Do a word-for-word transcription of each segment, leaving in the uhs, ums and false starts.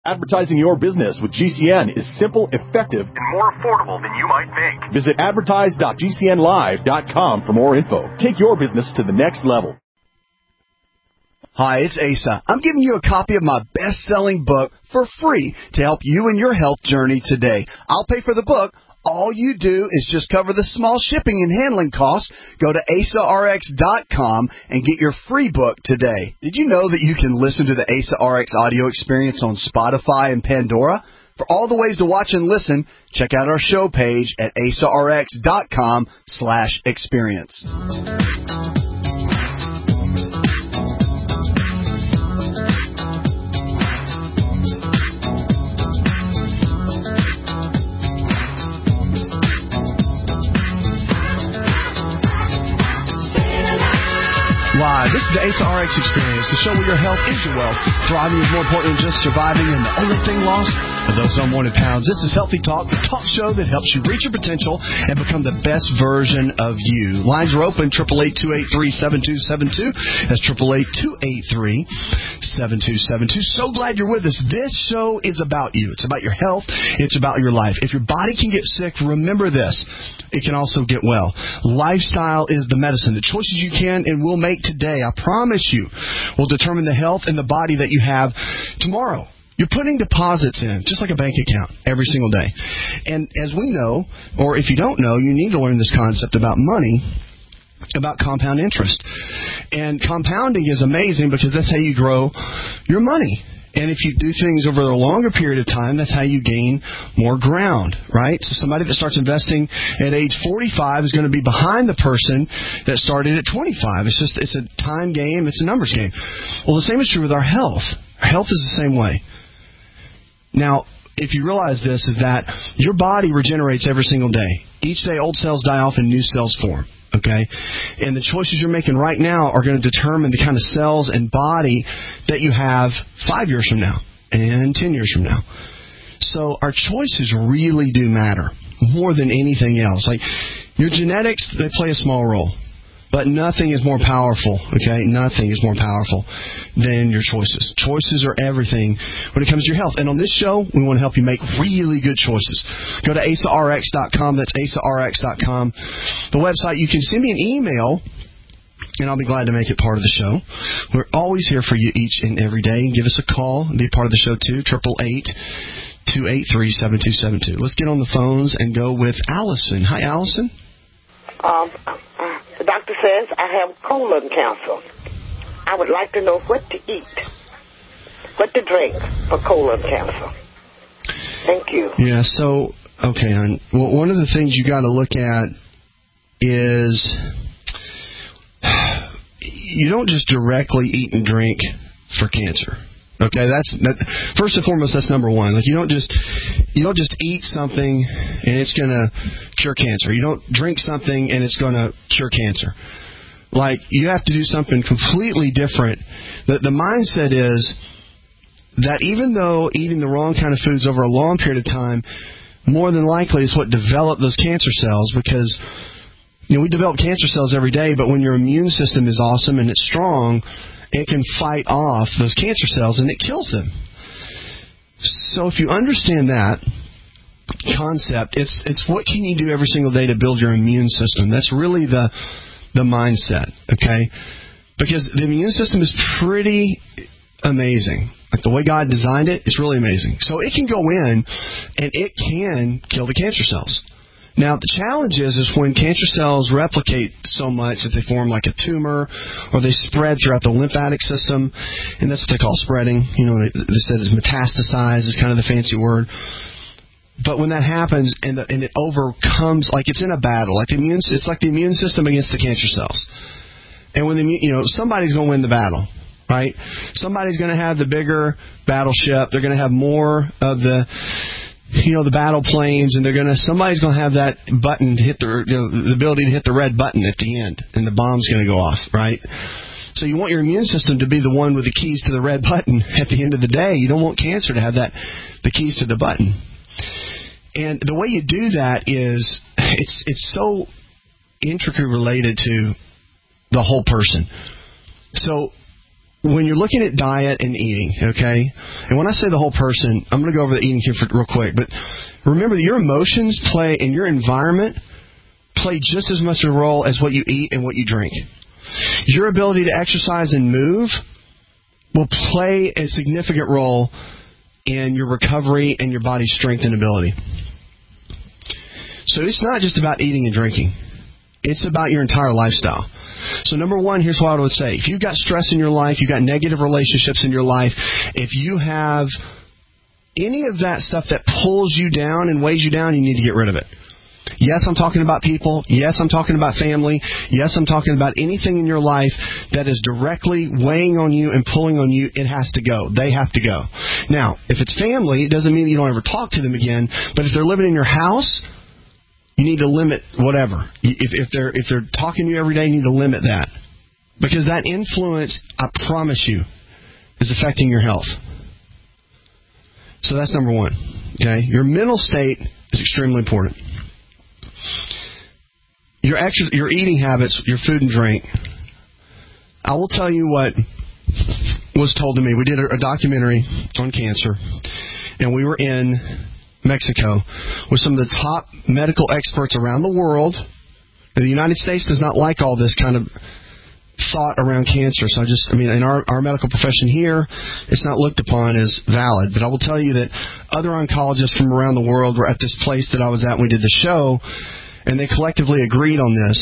Advertising your business with G C N is simple, effective, and more affordable than you might think. Visit advertise dot g c n live dot com for more info. Take your business to the next level. Hi, it's Asa. I'm giving you a copy of my best-selling book for free to help you in your health journey today. I'll pay for the book. All you do is just cover the small shipping and handling costs. Go to asa r x dot com and get your free book today. Did you know that you can listen to the Asa R X audio experience on Spotify and Pandora? For all the ways to watch and listen, check out our show page at asa r x dot com slash experience. Live. This is the Asa R X Experience, the show where your health is your wealth. Thriving is more important than just surviving, and the only thing lost are those unwanted pounds. This is Healthy Talk, the talk show that helps you reach your potential and become the best version of you. Lines are open, eight eight eight, two eight three, seven two seven two. That's eight eight eight, two eight three, seven two seven two. So glad you're with us. This show is about you. It's about your health. It's about your life. If your body can get sick, remember this. It can also get well. Lifestyle is the medicine. The choices you can and will make today, I promise you, will determine the health and the body that you have tomorrow. You're putting deposits in, just like a bank account, every single day. And as we know, or if you don't know, you need to learn this concept about money, about compound interest. And compounding is amazing because that's how you grow your money. And if you do things over a longer period of time, that's how you gain more ground, right? So somebody that starts investing at age forty-five is going to be behind the person that started at twenty-five. It's just, it's a time game. It's a numbers game. Well, the same is true with our health. Our health is the same way. Now, if you realize this, is that your body regenerates every single day. Each day, old cells die off and new cells form. Okay? And the choices you're making right now are going to determine the kind of cells and body that you have five years from now and ten years from now. So our choices really do matter more than anything else. Like your genetics, they play a small role. But nothing is more powerful, okay? Nothing is more powerful than your choices. Choices are everything when it comes to your health. And on this show, we want to help you make really good choices. Go to asa r x dot com. That's asa r x dot com. The website, you can send me an email, and I'll be glad to make it part of the show. We're always here for you each and every day. Give us a call and be part of the show, too, eight eight eight, two eight three, seven two seven two. Let's get on the phones and go with Allison. Hi, Allison. Um... The doctor says I have colon cancer. I would like to know what to eat, what to drink for colon cancer. Thank you. Yeah, so, okay, hon. Well, one of the things you got to look at is you don't just directly eat and drink for cancer. Okay, that's that, first and foremost. That's number one. Like you don't just you don't just eat something and it's going to cure cancer. You don't drink something and it's going to cure cancer. Like you have to do something completely different. The the mindset is that even though eating the wrong kind of foods over a long period of time, more than likely is what developed those cancer cells. Because you know we develop cancer cells every day, but when your immune system is awesome and it's strong, it can fight off those cancer cells, and it kills them. So if you understand that concept, it's it's what can you do every single day to build your immune system. That's really the the mindset, okay? Because the immune system is pretty amazing. Like the way God designed it, it's really amazing. So it can go in, and it can kill the cancer cells. Now, the challenge is, is when cancer cells replicate so much that they form like a tumor or they spread throughout the lymphatic system, and that's what they call spreading. You know, they, they said it's metastasized is kind of the fancy word. But when that happens and, the, and it overcomes, like it's in a battle, like the immune, it's like the immune system against the cancer cells. And when the, you know, somebody's going to win the battle, right? Somebody's going to have the bigger battleship. They're going to have more of the... you know, the battle planes, and they're going to, somebody's going to have that button to hit the, you know, the ability to hit the red button at the end, and the bomb's going to go off, right? So you want your immune system to be the one with the keys to the red button at the end of the day. You don't want cancer to have that, the keys to the button. And the way you do that is, it's, it's so intricately related to the whole person. So when you're looking at diet and eating, okay, and when I say the whole person, I'm going to go over the eating here for, real quick, but remember that your emotions play, and your environment play just as much a role as what you eat and what you drink. Your ability to exercise and move will play a significant role in your recovery and your body's strength and ability. So it's not just about eating and drinking. It's about your entire lifestyle. So number one, here's what I would say. If you've got stress in your life, you've got negative relationships in your life, if you have any of that stuff that pulls you down and weighs you down, you need to get rid of it. Yes, I'm talking about people. Yes, I'm talking about family. Yes, I'm talking about anything in your life that is directly weighing on you and pulling on you. It has to go. They have to go. Now, if it's family, it doesn't mean that you don't ever talk to them again. But if they're living in your house, you need to limit whatever. If, if they're if they're talking to you every day, you need to limit that. Because that influence, I promise you, is affecting your health. So that's number one. Okay? Your mental state is extremely important. Your extra, your eating habits, your food and drink. I will tell you what was told to me. We did a, a documentary on cancer, and we were in Mexico with some of the top medical experts around the world. And the United States does not like all this kind of thought around cancer. So I just, I mean, in our, our medical profession here, it's not looked upon as valid. But I will tell you that other oncologists from around the world were at this place that I was at when we did the show, and they collectively agreed on this.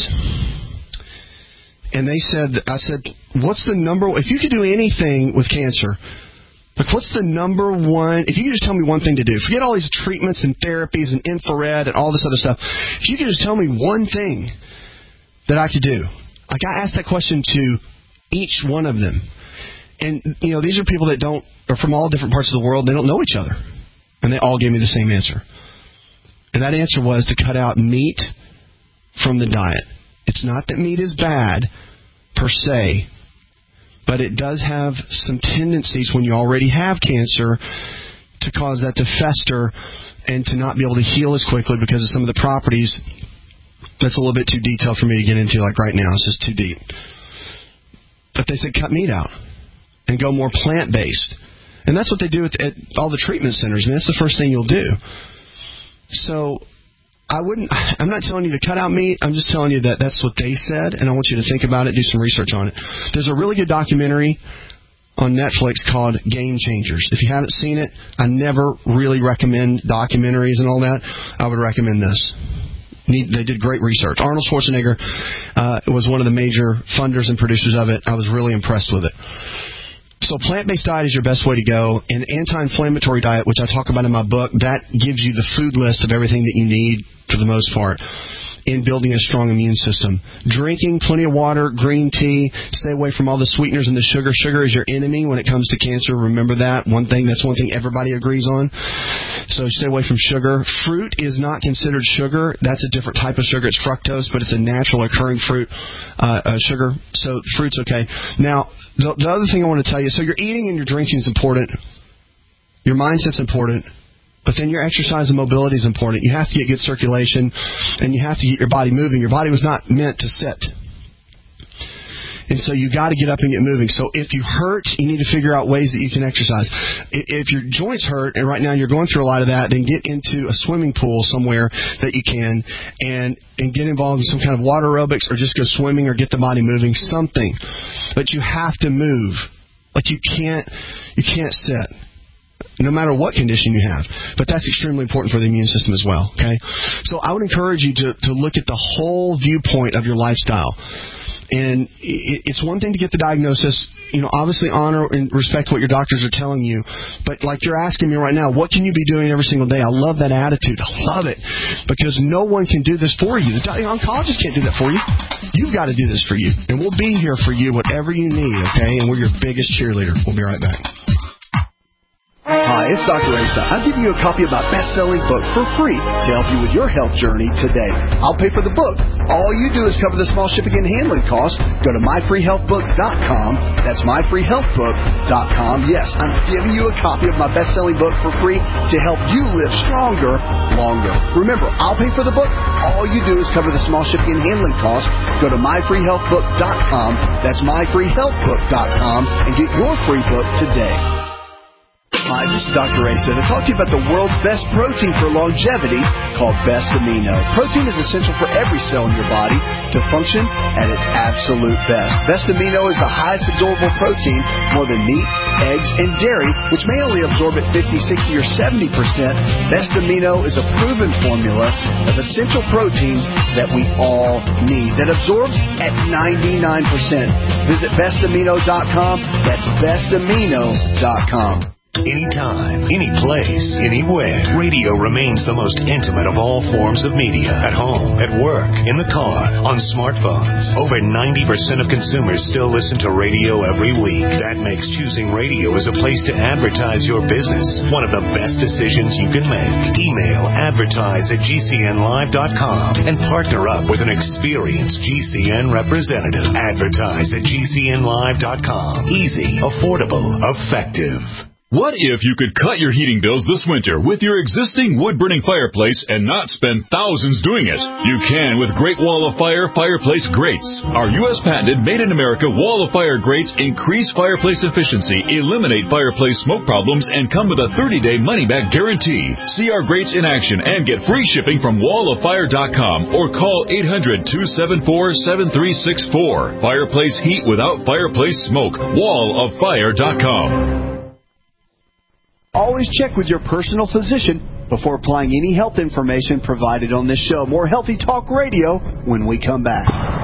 And they said, I said, what's the number, if you could do anything with cancer, like what's the number one, if you could just tell me one thing to do, forget all these treatments and therapies and infrared and all this other stuff, if you could just tell me one thing that I could do. Like, I asked that question to each one of them. And, you know, these are people that don't, are from all different parts of the world. They don't know each other. And they all gave me the same answer. And that answer was to cut out meat from the diet. It's not that meat is bad, per se, but it does have some tendencies when you already have cancer to cause that to fester and to not be able to heal as quickly because of some of the properties. That's a little bit too detailed for me to get into like right now. It's just too deep. But they said cut meat out and go more plant-based. And that's what they do at, at all the treatment centers. I mean, that's the first thing you'll do. So I wouldn't, I'm not telling you to cut out meat. I'm just telling you that that's what they said, and I want you to think about it, do some research on it. There's a really good documentary on Netflix called Game Changers. If you haven't seen it, I never really recommend documentaries and all that. I would recommend this. They did great research. Arnold Schwarzenegger uh, was one of the major funders and producers of it. I was really impressed with it. So plant-based diet is your best way to go. An anti-inflammatory diet, which I talk about in my book, that gives you the food list of everything that you need for the most part in building a strong immune system. Drinking plenty of water, green tea, stay away from all the sweeteners and the sugar. Sugar is your enemy when it comes to cancer. Remember that. One thing, that's one thing everybody agrees on. So stay away from sugar. Fruit is not considered sugar. That's a different type of sugar. It's fructose, but it's a natural occurring fruit uh, uh, sugar. So fruit's okay. Now, the, the other thing I want to tell you, so your eating and your drinking is important. Your mindset's important. But then your exercise and mobility is important. You have to get good circulation, and you have to get your body moving. Your body was not meant to sit. And so you got to get up and get moving. So if you hurt, you need to figure out ways that you can exercise. If your joints hurt, and right now you're going through a lot of that, then get into a swimming pool somewhere that you can, and, and get involved in some kind of water aerobics, or just go swimming, or get the body moving, something. But you have to move. Like you can't, you can't sit, no matter what condition you have. But that's extremely important for the immune system as well, okay? So I would encourage you to, to look at the whole viewpoint of your lifestyle. And it, it's one thing to get the diagnosis, you know, obviously honor and respect what your doctors are telling you. But like you're asking me right now, what can you be doing every single day? I love that attitude. I love it. Because no one can do this for you. The oncologist can't do that for you. You've got to do this for you. And we'll be here for you, whatever you need, okay? And we're your biggest cheerleader. We'll be right back. Hi, it's Doctor Asa. I'm giving you a copy of my best-selling book for free to help you with your health journey today. I'll pay for the book. All you do is cover the small shipping and handling costs. Go to my free health book dot com. That's my free health book dot com. Yes, I'm giving you a copy of my best-selling book for free to help you live stronger, longer. Remember, I'll pay for the book. All you do is cover the small shipping and handling costs. Go to my free health book dot com. That's my free health book dot com and get your free book today. Hi, this is Doctor Asa to talk to you about the world's best protein for longevity called Best Amino. Protein is essential for every cell in your body to function at its absolute best. Best Amino is the highest absorbable protein, more than meat, eggs, and dairy, which may only absorb at fifty, sixty, or seventy percent. Best Amino is a proven formula of essential proteins that we all need that absorbs at ninety-nine percent. Visit best amino dot com. That's best amino dot com. Anytime, any place, anywhere, radio remains the most intimate of all forms of media. At home, at work, in the car, on smartphones. Over ninety percent of consumers still listen to radio every week. That makes choosing radio as a place to advertise your business one of the best decisions you can make. Email advertise at G C N live dot com and partner up with an experienced G C N representative. Advertise at G C N live dot com. Easy, affordable, effective. What if you could cut your heating bills this winter with your existing wood-burning fireplace and not spend thousands doing it? You can with Great Wall of Fire Fireplace Grates. Our U S patented made-in-America Wall of Fire grates increase fireplace efficiency, eliminate fireplace smoke problems, and come with a thirty-day money-back guarantee. See our grates in action and get free shipping from wall of fire dot com or call eight hundred, two seven four, seven three six four. Fireplace heat without fireplace smoke. wall of fire dot com. Always check with your personal physician before applying any health information provided on this show. More Healthy Talk Radio when we come back.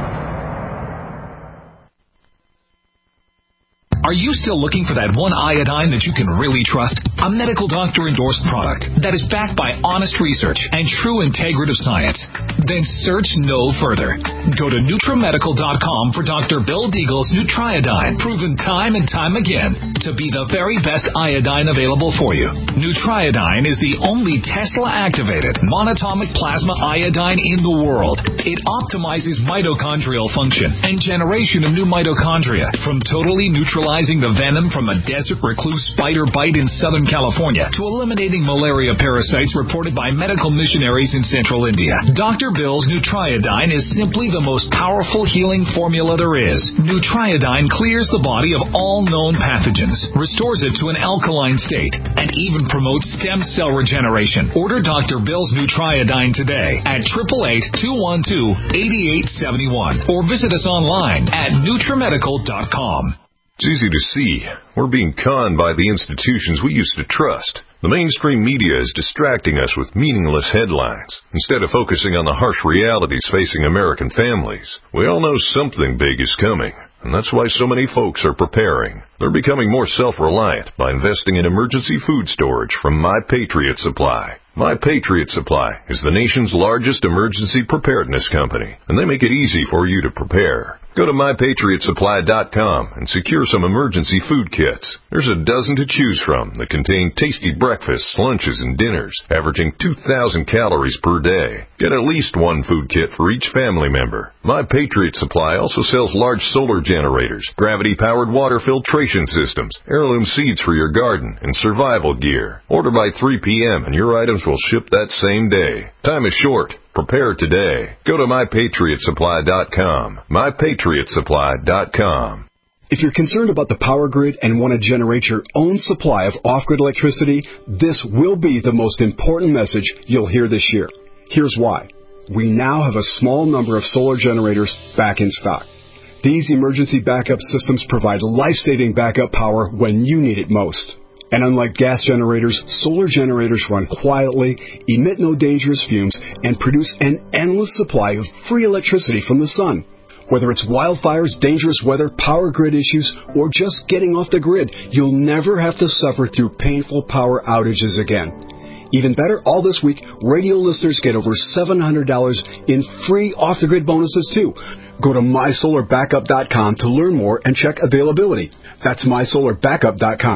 Are you still looking for that one iodine that you can really trust? A medical doctor-endorsed product that is backed by honest research and true integrative science? Then search no further. Go to NutriMedical dot com for Doctor Bill Deagle's Nutriodine, proven time and time again to be the very best iodine available for you. Nutriodine is the only Tesla-activated monatomic plasma iodine in the world. It optimizes mitochondrial function and generation of new mitochondria from totally neutralizing the venom from a desert recluse spider bite in Southern California to eliminating malaria parasites reported by medical missionaries in central India. Doctor Bill's Nutriodine is simply the most powerful healing formula there is. Nutriodine clears the body of all known pathogens, restores it to an alkaline state, and even promotes stem cell regeneration. Order Doctor Bill's Nutriodine today at eight eight eight, two one two, eight eight seven one or visit us online at NutriMedical dot com. It's easy to see. We're being conned by the institutions we used to trust. The mainstream media is distracting us with meaningless headlines instead of focusing on the harsh realities facing American families. We all know something big is coming, and that's why so many folks are preparing. They're becoming more self-reliant by investing in emergency food storage from My Patriot Supply. My Patriot Supply is the nation's largest emergency preparedness company, and they make it easy for you to prepare. Go to my patriot supply dot com and secure some emergency food kits. There's a dozen to choose from that contain tasty breakfasts, lunches, and dinners, averaging two thousand calories per day. Get at least one food kit for each family member. My Patriot Supply also sells large solar generators, gravity-powered water filtration systems, heirloom seeds for your garden, and survival gear. Order by three p.m. and your items will ship that same day. Time is short. Prepare today. Go to my patriot supply dot com. my patriot supply dot com. If you're concerned about the power grid and want to generate your own supply of off-grid electricity, this will be the most important message you'll hear this year. Here's why. We now have a small number of solar generators back in stock. These emergency backup systems provide life-saving backup power when you need it most. And unlike gas generators, solar generators run quietly, emit no dangerous fumes, and produce an endless supply of free electricity from the sun. Whether it's wildfires, dangerous weather, power grid issues, or just getting off the grid, you'll never have to suffer through painful power outages again. Even better, all this week, radio listeners get over seven hundred dollars in free off-the-grid bonuses, too. Go to my solar backup dot com to learn more and check availability. That's my solar backup dot com.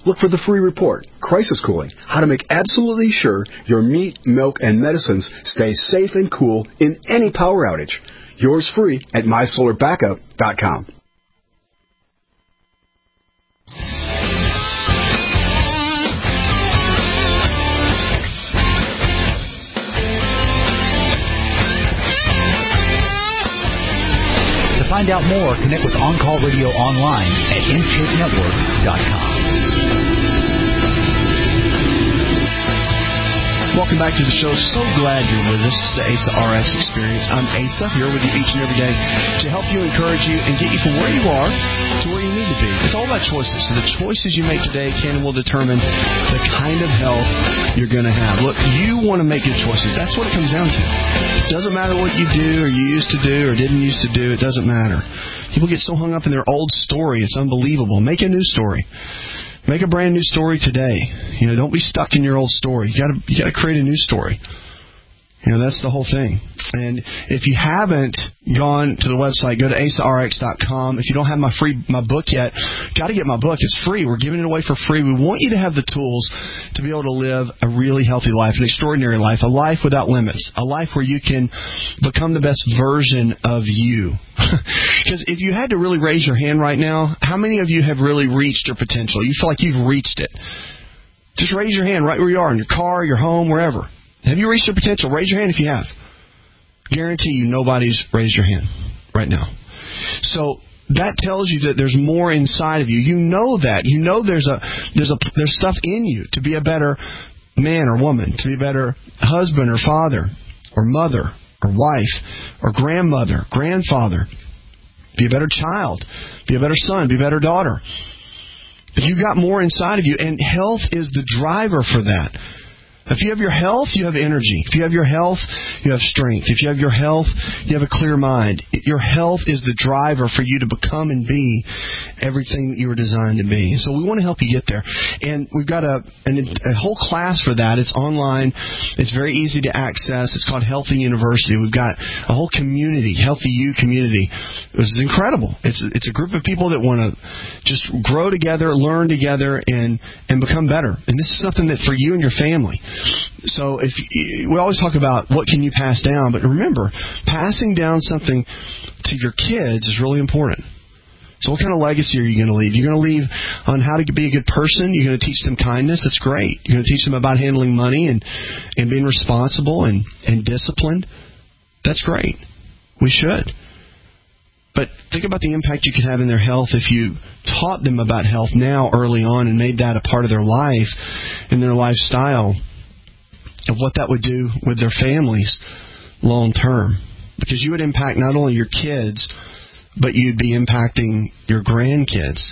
look for the free report, Crisis Cooling, how to make absolutely sure your meat, milk, and medicines stay safe and cool in any power outage. Yours free at my solar backup dot com. To find out more, connect with On Call Radio online at in shape network dot com. Welcome back to the show. So glad you're with us. This is the A S A R X Experience. I'm Asa, here with you each and every day to help you, encourage you, and get you from where you are to where you need to be. It's all about choices. So the choices you make today can and will determine the kind of health you're going to have. Look, you want to make good choices. That's what it comes down to. It doesn't matter what you do or you used to do or didn't used to do. It doesn't matter. People get so hung up in their old story. It's unbelievable. Make a new story. Make a brand new story today. You know, don't be stuck in your old story. You gotta, you gotta create a new story. You know, that's the whole thing. And if you haven't gone to the website, go to A S A R X dot com. If you don't have my free my book yet, got to get my book. It's free. We're giving it away for free. We want you to have the tools to be able to live a really healthy life, an extraordinary life, a life without limits, a life where you can become the best version of you. Because if you had to really raise your hand right now, how many of you have really reached your potential? You feel like you've reached it. Just raise your hand right where you are, in your car, your home, wherever. Have you reached your potential? Raise your hand if you have. Guarantee you nobody's raised your hand right now. So that tells you that there's more inside of you. You know that. You know there's a there's a there's stuff in you to be a better man or woman, to be a better husband or father or mother or wife or grandmother, grandfather. Be a better child. Be a better son. Be a better daughter. But you got more inside of you, and health is the driver for that. If you have your health, you have energy. If you have your health, you have strength. If you have your health, you have a clear mind. Your health is the driver for you to become and be everything that you were designed to be. So we want to help you get there. And we've got a, an, a whole class for that. It's online. It's very easy to access. It's called Healthy University. We've got a whole community, Healthy You community. This is incredible. It's, it's a group of people that want to just grow together, learn together, and, and become better. And this is something that for you and your family. So if you, we always talk about what can you pass down, but remember, passing down something to your kids is really important. So what kind of legacy are you going to leave? You're going to leave on how to be a good person. You're going to teach them kindness. That's great. You're going to teach them about handling money and, and being responsible and, and disciplined. That's great. We should. But think about the impact you could have in their health if you taught them about health now early on and made that a part of their life and their lifestyle, of what that would do with their families long term. Because you would impact not only your kids, but you'd be impacting your grandkids.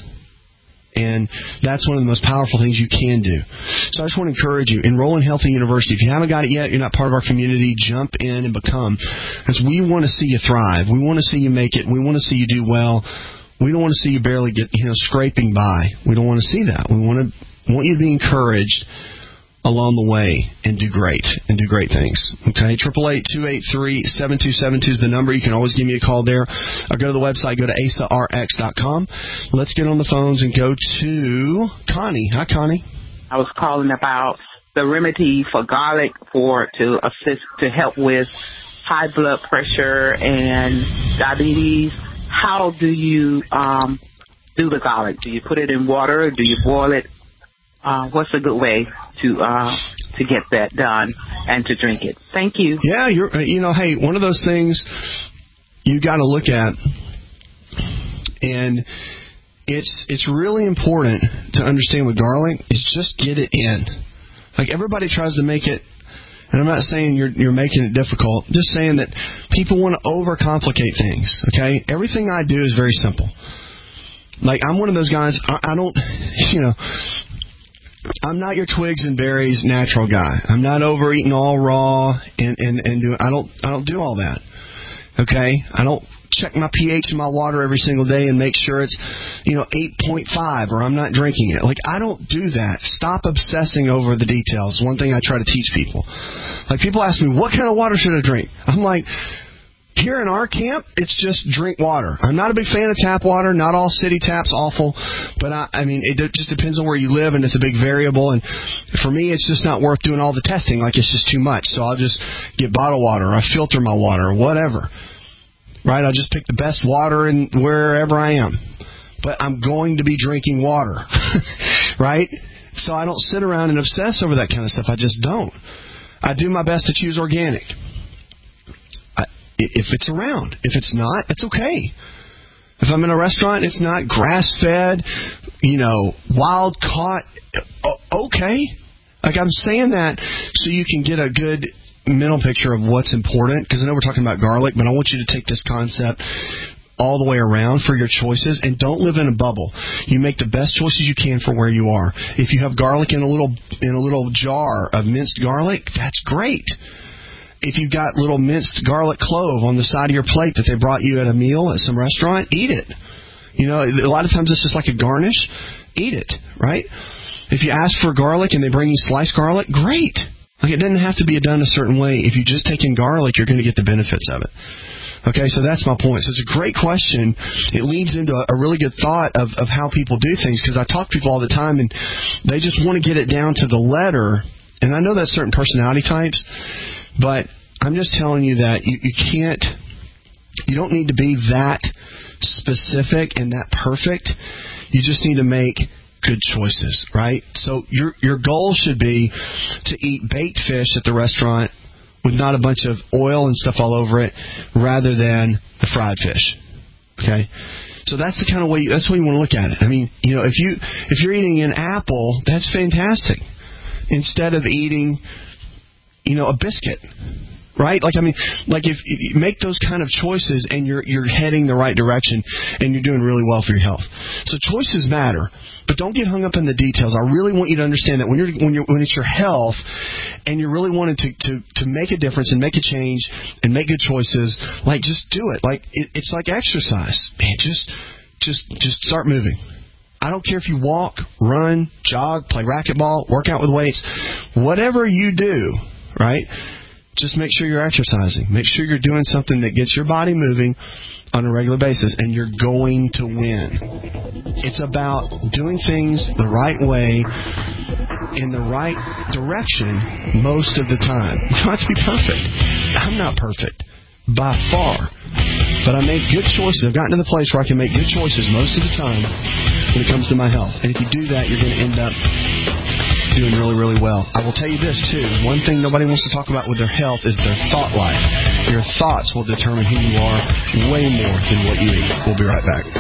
And that's one of the most powerful things you can do. So I just want to encourage you, enroll in Healthy University. If you haven't got it yet, you're not part of our community, jump in and become. Because we want to see you thrive. We want to see you make it. We want to see you do well. We don't want to see you barely get, you know, scraping by. We don't want to see that. We want to want you to be encouraged along the way and do great and do great things. Okay, eight eight eight, two eight three, seven two seven two is the number. You can always give me a call there or go to the website, go to A S A R X dot com. Let's get on the phones and go to Connie. Hi, Connie. I was calling about the remedy for garlic for to assist to help with high blood pressure and diabetes. How do you um, do the garlic? Do you put it in water? Do you boil it? Uh, what's a good way to uh, to get that done and to drink it? Thank you. Yeah, you're. You know, hey, one of those things you got to look at, and it's it's really important to understand with garlic is just get it in. Like everybody tries to make it, and I'm not saying you're you're making it difficult. Just saying that people want to overcomplicate things. Okay, everything I do is very simple. Like I'm one of those guys. I, I don't, you know. I'm not your twigs and berries natural guy. I'm not overeating all raw and and and do, I don't I don't do all that. Okay, I don't check my pH in my water every single day and make sure it's, you know, eight point five or I'm not drinking it. Like I don't do that. Stop obsessing over the details. One thing I try to teach people. Like people ask me, what kind of water should I drink? I'm like, Here in our camp, it's just drink water. I'm not a big fan of tap water. Not all city taps awful, but I, I mean, it just depends on where you live, and it's a big variable. And for me, it's just not worth doing all the testing. Like, it's just too much. So I'll just get bottled water. Or I filter my water, or whatever. Right? I'll just pick the best water in wherever I am. But I'm going to be drinking water, right? So I don't sit around and obsess over that kind of stuff. I just don't. I do my best to choose organic. If it's around. If it's not, it's okay. If I'm in a restaurant, it's not grass-fed, you know, wild-caught, okay. Like, I'm saying that so you can get a good mental picture of what's important, because I know we're talking about garlic, but I want you to take this concept all the way around for your choices, and don't live in a bubble. You make the best choices you can for where you are. If you have garlic in a little in a little jar of minced garlic, that's great. If you've got little minced garlic clove on the side of your plate that they brought you at a meal at some restaurant, eat it. You know, a lot of times it's just like a garnish. Eat it, right? If you ask for garlic and they bring you sliced garlic, great. Like, it doesn't have to be done a certain way. If you just take in garlic, you're going to get the benefits of it. Okay, so that's my point. So it's a great question. It leads into a, a really good thought of, of how people do things, because I talk to people all the time, and they just want to get it down to the letter. And I know that's certain personality types, but I'm just telling you that you, you can't, you don't need to be that specific and that perfect. You just need to make good choices, right? So your your goal should be to eat baked fish at the restaurant with not a bunch of oil and stuff all over it, rather than the fried fish. Okay? So that's the kind of way you, that's the way you want to look at it. I mean, you know, if you if you're eating an apple, that's fantastic. Instead of eating, you know, a biscuit, right? Like, I mean, like if, if you make those kind of choices and you're you're heading the right direction and you're doing really well for your health. So choices matter, but don't get hung up in the details. I really want you to understand that when you're when you're when it's your health and you're really wanting to to to make a difference and make a change and make good choices, like, just do it. Like, it, it's like exercise, man. Just just just start moving. I don't care if you walk, run, jog, play racquetball, work out with weights, whatever you do, right? Just make sure you're exercising. Make sure you're doing something that gets your body moving on a regular basis, and you're going to win. It's about doing things the right way, in the right direction most of the time. You don't have to be perfect. I'm not perfect by far, but I make good choices. I've gotten to the place where I can make good choices most of the time when it comes to my health. And if you do that, you're going to end up doing really, really well. I will tell you this, too. One thing nobody wants to talk about with their health is their thought life. Your thoughts will determine who you are way more than what you eat. We'll be right back.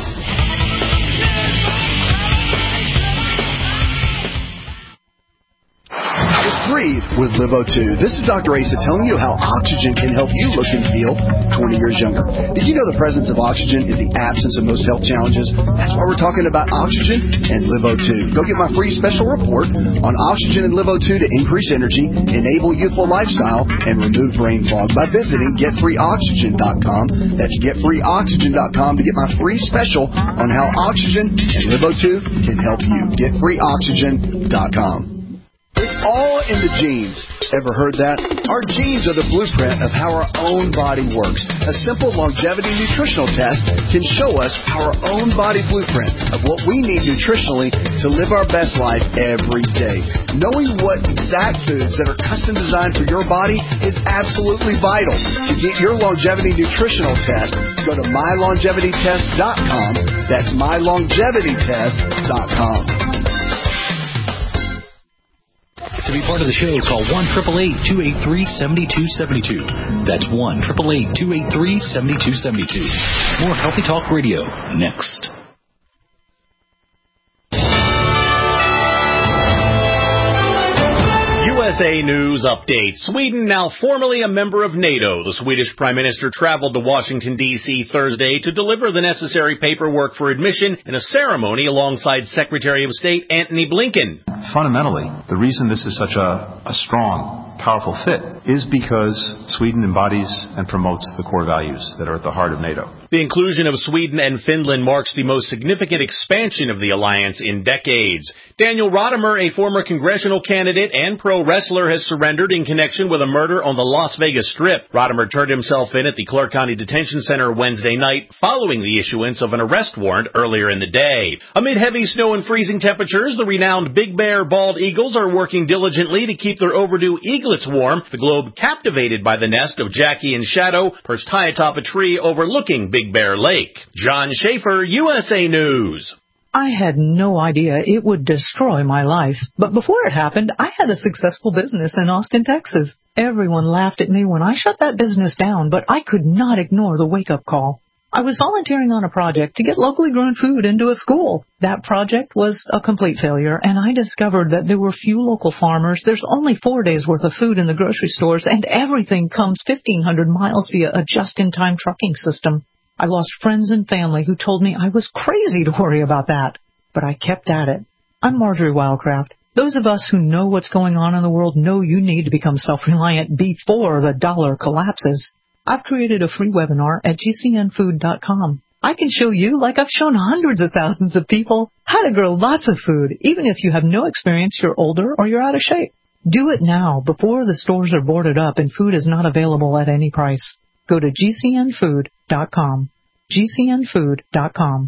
Breathe with Live O two. This is Doctor Asa telling you how oxygen can help you look and feel twenty years younger. Did you know the presence of oxygen is the absence of most health challenges? That's why we're talking about oxygen and Live O two. Go get my free special report on oxygen and Live O two to increase energy, enable youthful lifestyle, and remove brain fog by visiting get free oxygen dot com. That's get free oxygen dot com to get my free special on how oxygen and Live O two can help you. get free oxygen dot com. It's all in the genes. Ever heard that? Our genes are the blueprint of how our own body works. A simple longevity nutritional test can show us our own body blueprint of what we need nutritionally to live our best life every day. Knowing what exact foods that are custom designed for your body is absolutely vital. To get your longevity nutritional test, go to my longevity test dot com. That's my longevity test dot com. To be part of the show, call one eight eight eight, two eight three, seven two seven two. That's one eight eight eight, two eight three, seven two seven two. More Healthy Talk Radio next. U S A News Update. Sweden, now formally a member of NATO. The Swedish Prime Minister traveled to Washington, D C Thursday to deliver the necessary paperwork for admission in a ceremony alongside Secretary of State Antony Blinken. fundamentally, the reason this is such a, a strong, powerful fit is because Sweden embodies and promotes the core values that are at the heart of NATO. The inclusion of Sweden and Finland marks the most significant expansion of the alliance in decades. Daniel Rodimer, a former congressional candidate and pro wrestler, has surrendered in connection with a murder on the Las Vegas Strip. Rodimer turned himself in at the Clark County Detention Center Wednesday night following the issuance of an arrest warrant earlier in the day. Amid heavy snow and freezing temperatures, the renowned Big Bear bald eagles are working diligently to keep their overdue eaglets warm. The Globe captivated by the nest of Jackie and Shadow perched high atop a tree overlooking Big Bear Lake. John Schaefer, U S A News. I had no idea it would destroy my life. But before it happened, I had a successful business in Austin, Texas. Everyone laughed at me when I shut that business down, but I could not ignore the wake-up call. I was volunteering on a project to get locally grown food into a school. That project was a complete failure, and I discovered that there were few local farmers. There's only four days' worth of food in the grocery stores, and everything comes fifteen hundred miles via a just-in-time trucking system. I lost friends and family who told me I was crazy to worry about that. But I kept at it. I'm Marjorie Wildcraft. Those of us who know what's going on in the world know you need to become self-reliant before the dollar collapses. I've created a free webinar at G C N food dot com. I can show you, like I've shown hundreds of thousands of people, how to grow lots of food, even if you have no experience, you're older, or you're out of shape. Do it now, before the stores are boarded up and food is not available at any price. Go to G C N food dot com. G C N food dot com.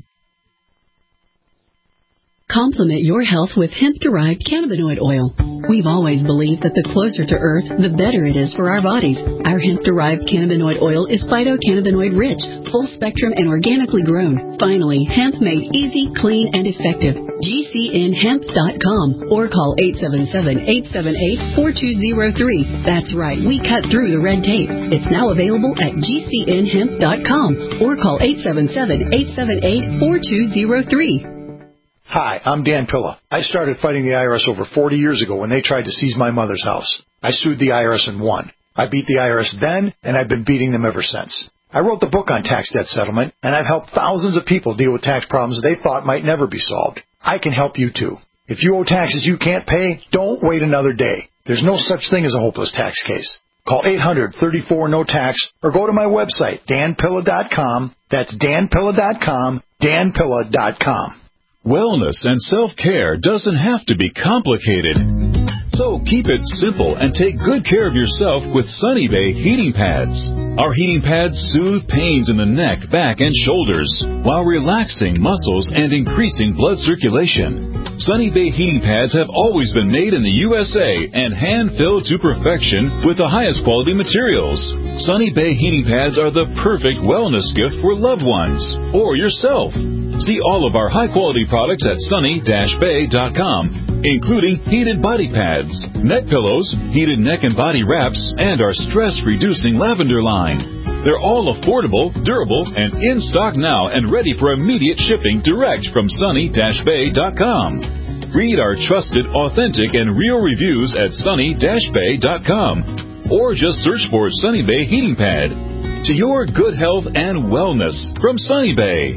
Complement your health with hemp-derived cannabinoid oil. We've always believed that the closer to Earth, the better it is for our bodies. Our hemp-derived cannabinoid oil is phytocannabinoid-rich, full-spectrum, and organically grown. Finally, hemp made easy, clean, and effective. G C N hemp dot com or call eight seven seven, eight seven eight, four two zero three. That's right, we cut through the red tape. It's now available at G C N hemp dot com or call eight seven seven, eight seven eight, four two zero three. Hi, I'm Dan Pilla. I started fighting the I R S over forty years ago when they tried to seize my mother's house. I sued the I R S and won. I beat the I R S then, and I've been beating them ever since. I wrote the book on tax debt settlement, and I've helped thousands of people deal with tax problems they thought might never be solved. I can help you, too. If you owe taxes you can't pay, don't wait another day. There's no such thing as a hopeless tax case. Call eight hundred, thirty-four, no tax or go to my website, Dan Pilla dot com. That's Dan Pilla dot com, Dan Pilla dot com. Wellness and self-care doesn't have to be complicated. So keep it simple and take good care of yourself with Sunny Bay heating pads. Our heating pads soothe pains in the neck, back, and shoulders while relaxing muscles and increasing blood circulation. Sunny Bay heating pads have always been made in the U S A and hand-filled to perfection with the highest quality materials. Sunny Bay heating pads are the perfect wellness gift for loved ones or yourself. See all of our high-quality products at sunny dash bay dot com, including heated body pads, neck pillows, heated neck and body wraps, and our stress-reducing lavender line. They're all affordable, durable, and in stock now and ready for immediate shipping direct from sunny dash bay dot com. Read our trusted, authentic, and real reviews at sunny dash bay dot com, or just search for Sunny Bay Heating Pad. To your good health and wellness from Sunny Bay.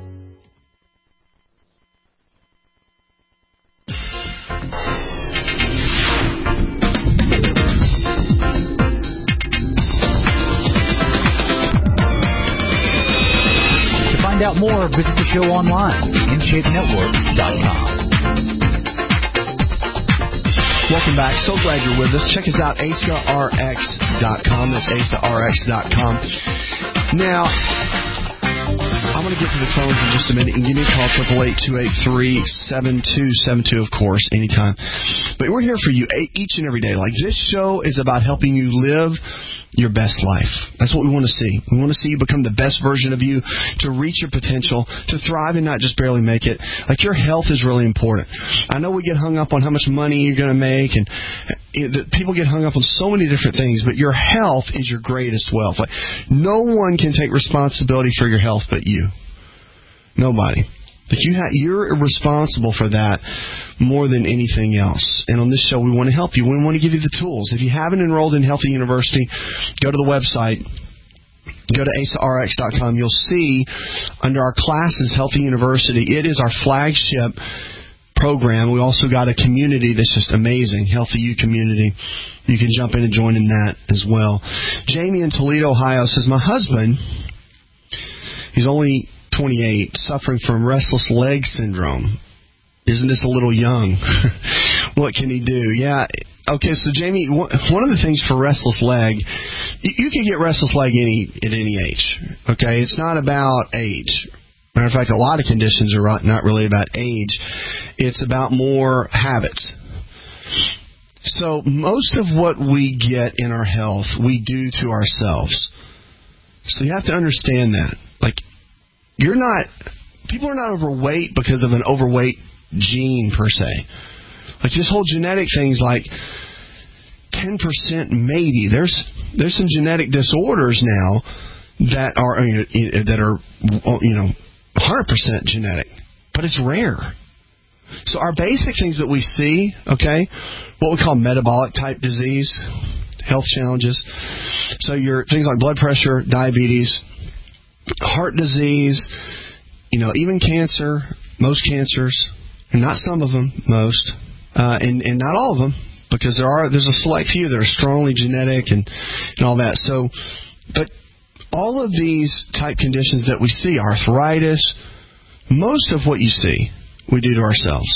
To find out more, visit the show online, in shape network dot com. Welcome back. So glad you're with us. Check us out, A S A R X dot com. That's A S A R X dot com. Now, I'm going to get to the phones in just a minute and give me a call, eight eight eight, two eight three, seven two seven two, of course, anytime. But we're here for you each and every day. Like, this show is about helping you live your best life. That's what we want to see. We want to see you become the best version of you, to reach your potential, to thrive and not just barely make it. Like, your health is really important. I know we get hung up on how much money you're going to make, and people get hung up on so many different things, but your health is your greatest wealth. Like, no one can take responsibility for your health but you. Nobody. But you ha- you're responsible for that more than anything else. And on this show, we want to help you. We want to give you the tools. If you haven't enrolled in Healthy University, go to the website. Go to A S A R X dot com. You'll see under our classes, Healthy University, it is our flagship program. We also got a community that's just amazing, Healthy You community. You can jump in and join in that as well. Jamie in Toledo, Ohio says, my husband, he's only twenty-eight, suffering from restless leg syndrome. Isn't this a little young? What can he do? Yeah. Okay, so Jamie, one of the things for restless leg, you can get restless leg any at any age. Okay, it's not about age. Matter of fact, a lot of conditions are not really about age. It's about more habits. So most of what we get in our health, we do to ourselves. So you have to understand that. Like, you're not, people are not overweight because of an overweight gene per se. Like this whole genetic thing's like ten percent maybe. There's there's some genetic disorders now that are that are you know one hundred percent genetic, but it's rare. So our basic things that we see, okay, what we call metabolic type disease, health challenges. So your things like blood pressure, diabetes, heart disease, you know, even cancer, most cancers, and not some of them, most, uh, and, and not all of them, because there are there's a select few that are strongly genetic and, and all that. So, but all of these type conditions that we see, arthritis, most of what you see, we do to ourselves.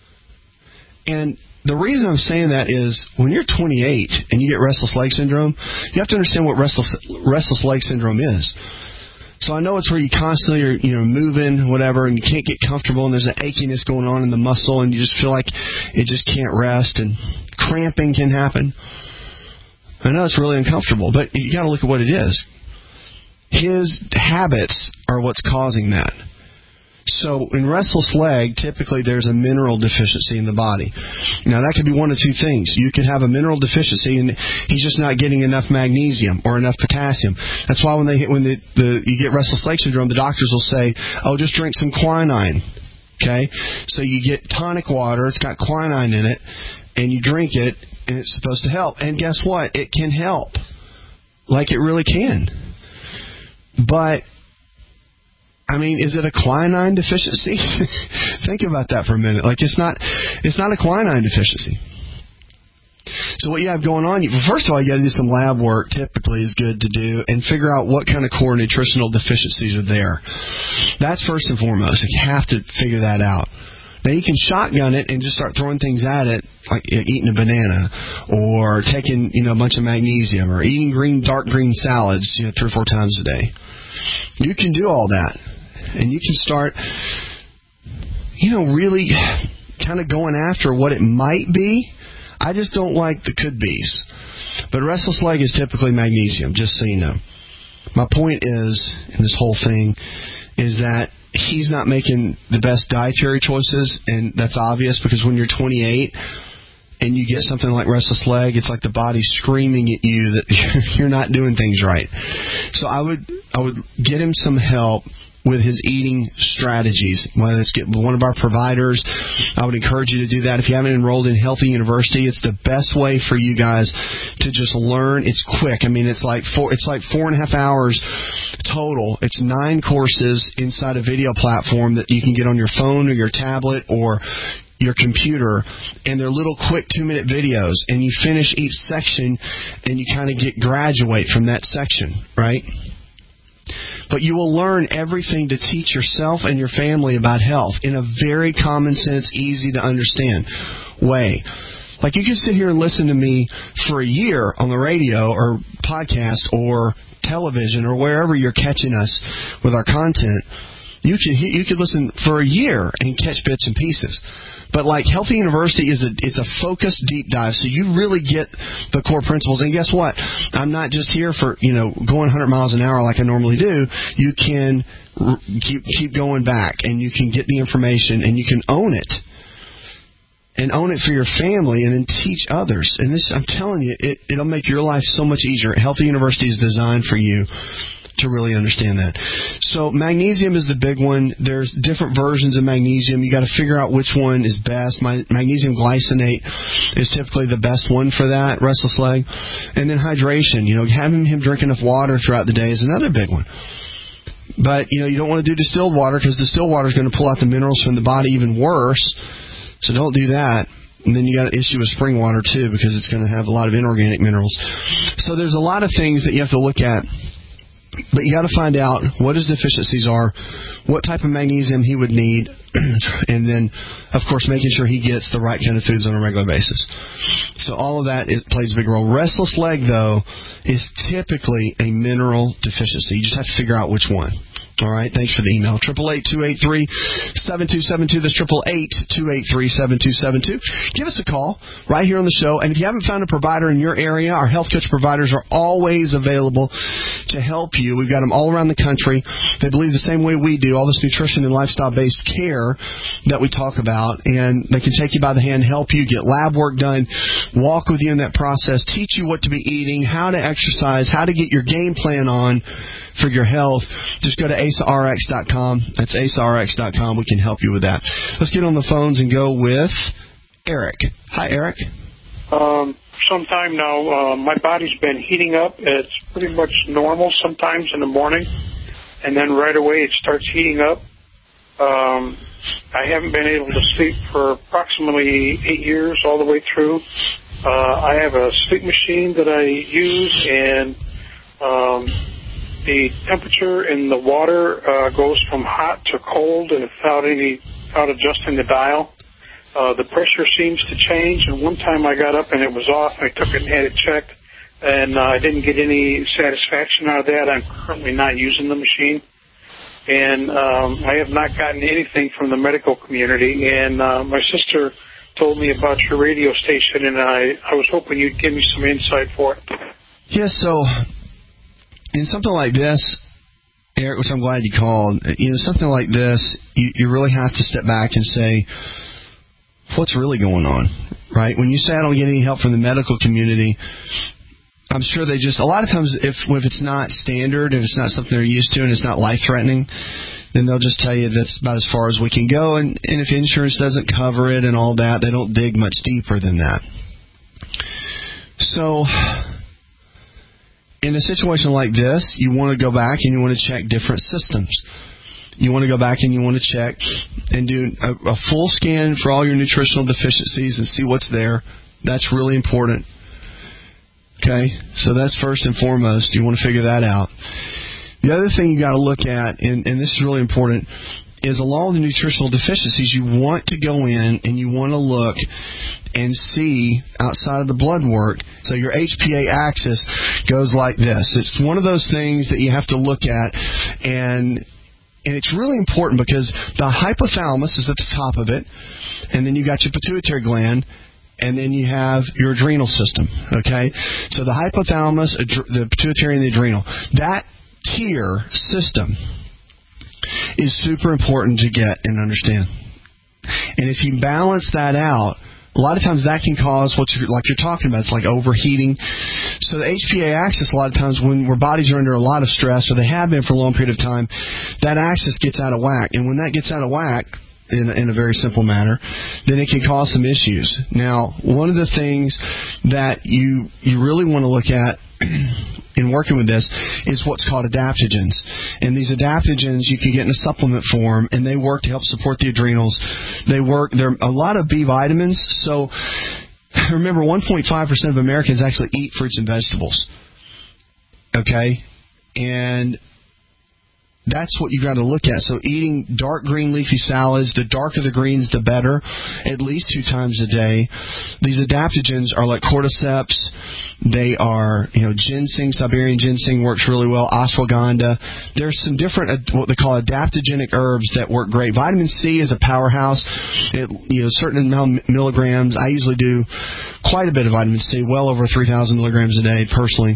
And the reason I'm saying that is when you're twenty-eight and you get restless leg syndrome, you have to understand what restless restless leg syndrome is. So I know it's where you constantly are, you know, moving, whatever, and you can't get comfortable, and there's an achiness going on in the muscle, and you just feel like it just can't rest, and cramping can happen. I know it's really uncomfortable, but you got to look at what it is. His habits are what's causing that. So in restless leg, typically there's a mineral deficiency in the body. Now that could be one of two things. You could have a mineral deficiency and he's just not getting enough magnesium or enough potassium. That's why when they when the, the you get restless leg syndrome, the doctors will say, "Oh, just drink some quinine." Okay, so you get tonic water. It's got quinine in it, and you drink it, and it's supposed to help. And guess what? It can help, like it really can. But I mean, is it a quinine deficiency? Think about that for a minute. Like, it's not, it's not a quinine deficiency. So what you have going on, first of all, you got to do some lab work. Typically, is good to do, and figure out what kind of core nutritional deficiencies are there. That's first and foremost. You have to figure that out. Now, you can shotgun it and just start throwing things at it, like eating a banana, or taking, you know, a bunch of magnesium, or eating green, dark green salads, you know, three or four times a day. You can do all that. And you can start, you know, really kind of going after what it might be. I just don't like the could-be's. But restless leg is typically magnesium, just so you know. My point is, in this whole thing, is that he's not making the best dietary choices, and that's obvious because when you're twenty-eight and you get something like restless leg, it's like the body's screaming at you that you're not doing things right. So I would I would get him some help with his eating strategies. Whether it's get one of our providers, I would encourage you to do that. If you haven't enrolled in Healthy University, it's the best way for you guys to just learn. It's quick. I mean, it's like four, it's like four and a half hours total. It's nine courses inside a video platform that you can get on your phone or your tablet or your computer, and they're little quick two-minute videos, and you finish each section, and you kind of get graduate from that section, right? But you will learn everything to teach yourself and your family about health in a very common sense, easy to understand way. Like you can sit here and listen to me for a year on the radio or podcast or television or wherever you're catching us with our content. You can you could listen for a year and catch bits and pieces. But like Healthy University is a it's a focused deep dive, so you really get the core principles. And guess what? I'm not just here for, you know, going one hundred miles an hour like I normally do. You can r- keep keep going back, and you can get the information, and you can own it, and own it for your family, and then teach others. And this, I'm telling you, it it'll make your life so much easier. Healthy University is designed for you to really understand that. So magnesium is the big one. There's different versions of magnesium. You got to figure out which one is best. My, magnesium glycinate is typically the best one for that, restless leg. And then hydration. You know, having him drink enough water throughout the day is another big one. But, you know, you don't want to do distilled water because distilled water is going to pull out the minerals from the body even worse. So don't do that. And then you got an issue with spring water, too, because it's going to have a lot of inorganic minerals. So there's a lot of things that you have to look at. But you got to find out what his deficiencies are, what type of magnesium he would need, and then, of course, making sure he gets the right kind of foods on a regular basis. So all of that is, plays a big role. Restless leg, though, is typically a mineral deficiency. You just have to figure out which one. All right, thanks for the email. eight eight eight, two eight three, seven two seven two. That's eight eight eight, two eight three, seven two seven two. Give us a call right here on the show. And if you haven't found a provider in your area, our Health Coach providers are always available to help you. We've got them all around the country. They believe the same way we do, all this nutrition and lifestyle-based care that we talk about. And they can take you by the hand, help you, get lab work done, walk with you in that process, teach you what to be eating, how to exercise, how to get your game plan on for your health. Just go to A S A R X dot com. That's A S A R X dot com. We can help you with that. Let's get on the phones and go with Eric. Hi, Eric. Um, sometime now, uh, my body's been heating up. It's pretty much normal sometimes in the morning, and then right away it starts heating up. Um, I haven't been able to sleep for approximately eight years all the way through. Uh, I have a sleep machine that I use, and um, the temperature in the water uh, goes from hot to cold, and without any, without adjusting the dial. Uh, the pressure seems to change, and one time I got up and it was off. I took it and had it checked, and uh, I didn't get any satisfaction out of that. I'm currently not using the machine, and um, I have not gotten anything from the medical community. And uh, my sister told me about your radio station, and I, I was hoping you'd give me some insight for it. Yes, so in something like this, Eric, which I'm glad you called, you know, something like this, you, you really have to step back and say, what's really going on, right? When you say I don't get any help from the medical community, I'm sure they just, a lot of times if if it's not standard, if it's not something they're used to and it's not life-threatening, then they'll just tell you that's about as far as we can go. And, and if insurance doesn't cover it and all that, they don't dig much deeper than that. So in a situation like this, you want to go back and you want to check different systems. You want to go back and you want to check and do a, a full scan for all your nutritional deficiencies and see what's there. That's really important. Okay? So that's first and foremost. You want to figure that out. The other thing you got to look at, and, and this is really important, is along the nutritional deficiencies, you want to go in and you want to look and see outside of the blood work. So your H P A axis goes like this. It's one of those things that you have to look at, and and it's really important because the hypothalamus is at the top of it, and then you got your pituitary gland, and then you have your adrenal system. Okay, so the hypothalamus, the pituitary, and the adrenal. That tier system is super important to get and understand. And if you balance that out, a lot of times that can cause what you're, like you're talking about, it's like overheating. So the H P A axis, a lot of times when our bodies are under a lot of stress, or they have been for a long period of time, that axis gets out of whack. And when that gets out of whack, in, in a very simple manner, then it can cause some issues. Now, one of the things that you you really want to look at in working with this is what's called adaptogens. And these adaptogens you can get in a supplement form, and they work to help support the adrenals. They work, there are a lot of B vitamins. So remember, one point five percent of Americans actually eat fruits and vegetables. Okay? And that's what you got to look at. So eating dark green leafy salads, the darker the greens, the better, at least two times a day. These adaptogens are like cordyceps. They are, you know, ginseng, Siberian ginseng works really well, ashwagandha. There's some different, what they call adaptogenic herbs that work great. Vitamin C is a powerhouse. It, you know, certain amount of milligrams. I usually do quite a bit of vitamin C, well over three thousand milligrams a day personally.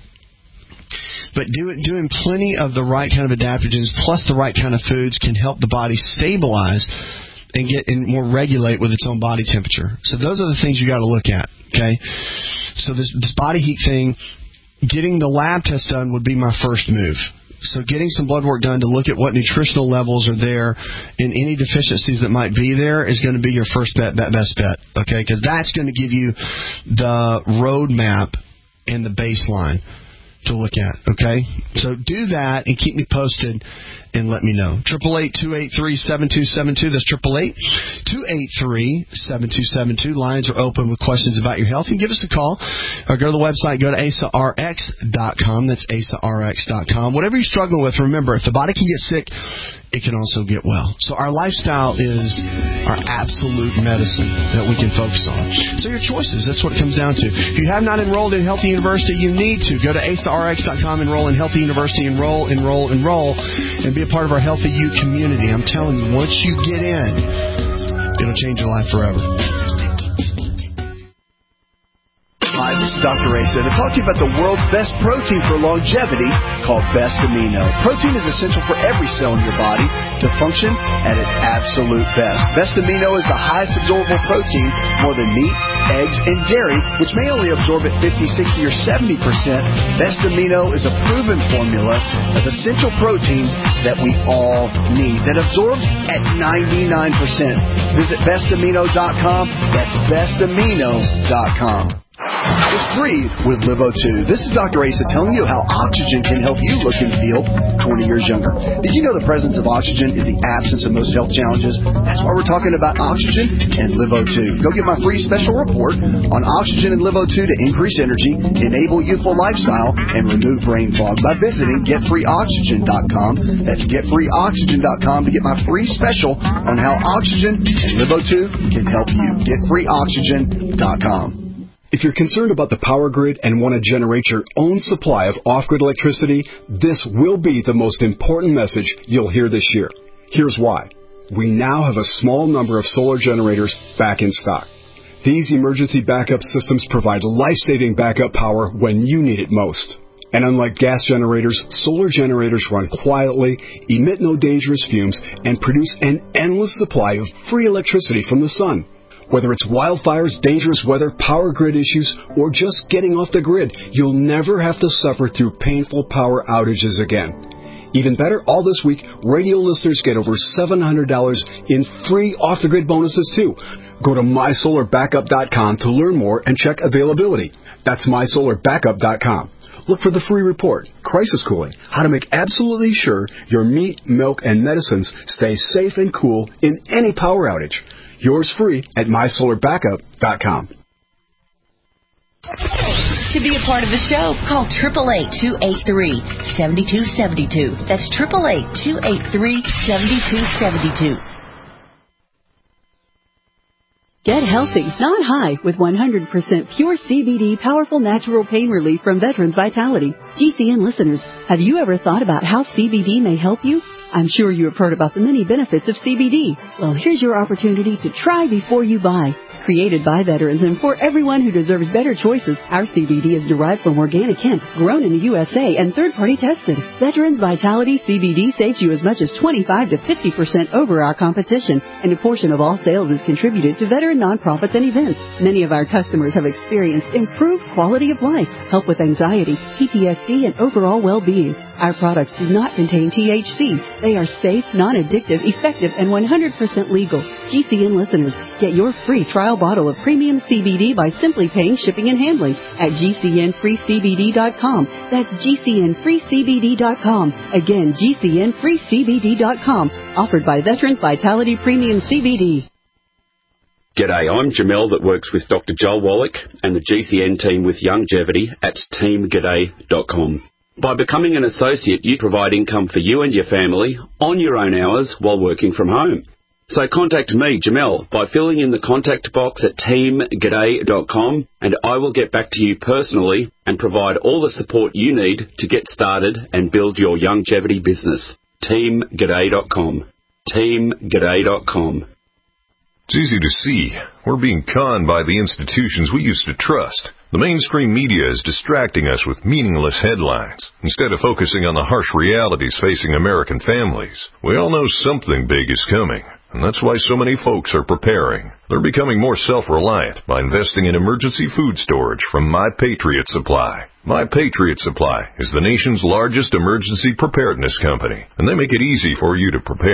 But do, doing plenty of the right kind of adaptogens plus the right kind of foods can help the body stabilize and get and more regulate with its own body temperature. So those are the things you got to look at. Okay, so this this body heat thing, getting the lab test done would be my first move. So getting some blood work done to look at what nutritional levels are there and any deficiencies that might be there is going to be your first bet, bet best bet. Okay, because that's going to give you the roadmap and the baseline. to look at, okay? So do that and keep me posted and let me know. eight eight eight, two eight three, seven two seven two. That's eight eight eight, two eight three, seven two seven two. Lines are open with questions about your health. You can give us a call or go to the website. Go to A S A R X dot com. That's A S A R X dot com. Whatever you're struggling with, remember, if the body can get sick, it can also get well. So our lifestyle is our absolute medicine that we can focus on. So your choices, that's what it comes down to. If you have not enrolled in Healthy University, you need to. Go to A S A R X dot com, enroll in Healthy University, enroll, enroll, enroll, and be a part of our Healthy You community. I'm telling you, once you get in, it'll change your life forever. Hi, this is Doctor Asa, and to talk to you about the world's best protein for longevity called Best Amino. Protein is essential for every cell in your body to function at its absolute best. Best Amino is the highest absorbable protein, more than meat, eggs, and dairy, which may only absorb at fifty, sixty, or seventy percent. Best Amino is a proven formula of essential proteins that we all need that absorbs at ninety-nine percent. Visit best amino dot com. That's best amino dot com. It's free with Live O two. This is Doctor Asa telling you how oxygen can help you look and feel twenty years younger. Did you know the presence of oxygen is the absence of most health challenges? That's why we're talking about oxygen and Live O two. Go get my free special report on oxygen and Live O two to increase energy, enable youthful lifestyle, and remove brain fog by visiting get free oxygen dot com. That's get free oxygen dot com to get my free special on how oxygen and Live O two can help you. get free oxygen dot com. If you're concerned about the power grid and want to generate your own supply of off-grid electricity, this will be the most important message you'll hear this year. Here's why. We now have a small number of solar generators back in stock. These emergency backup systems provide life-saving backup power when you need it most. And unlike gas generators, solar generators run quietly, emit no dangerous fumes, and produce an endless supply of free electricity from the sun. Whether it's wildfires, dangerous weather, power grid issues, or just getting off the grid, you'll never have to suffer through painful power outages again. Even better, all this week, radio listeners get over seven hundred dollars in free off-the-grid bonuses, too. Go to my solar backup dot com to learn more and check availability. That's my solar backup dot com. Look for the free report, Crisis Cooling, how to make absolutely sure your meat, milk, and medicines stay safe and cool in any power outage. Yours free at my solar backup dot com. To be a part of the show, call eight eight eight, two eight three, seven two seven two. That's eight eight eight, two eight three, seven two seven two. Get healthy, not high, with one hundred percent pure C B D powerful natural pain relief from Veterans Vitality. G C N listeners, have you ever thought about how C B D may help you? I'm sure you have heard about the many benefits of C B D. Well, here's your opportunity to try before you buy. Created by veterans and for everyone who deserves better choices, our C B D is derived from organic hemp, grown in the U S A, and third-party tested. Veterans Vitality C B D saves you as much as twenty-five to fifty percent over our competition, and a portion of all sales is contributed to veteran nonprofits and events. Many of our customers have experienced improved quality of life, help with anxiety, P T S D, and overall well-being. Our products do not contain T H C. They are safe, non-addictive, effective, and one hundred percent legal. G C N listeners, get your free trial bottle of premium C B D by simply paying shipping and handling at G C N free C B D dot com. That's G C N free C B D dot com. Again, G C N free C B D dot com. Offered by Veterans Vitality Premium C B D. G'day, I'm Jamel that works with Doctor Joel Wallach and the G C N team with Longevity at team g'day dot com. By becoming an associate, you provide income for you and your family on your own hours while working from home. So contact me, Jamel, by filling in the contact box at team g'day dot com, and I will get back to you personally and provide all the support you need to get started and build your longevity business. team g'day dot com. team g'day dot com. It's easy to see. We're being conned by the institutions we used to trust. The mainstream media is distracting us with meaningless headlines instead of focusing on the harsh realities facing American families. We all know something big is coming, and that's why so many folks are preparing. They're becoming more self-reliant by investing in emergency food storage from My Patriot Supply. My Patriot Supply is the nation's largest emergency preparedness company, and they make it easy for you to prepare.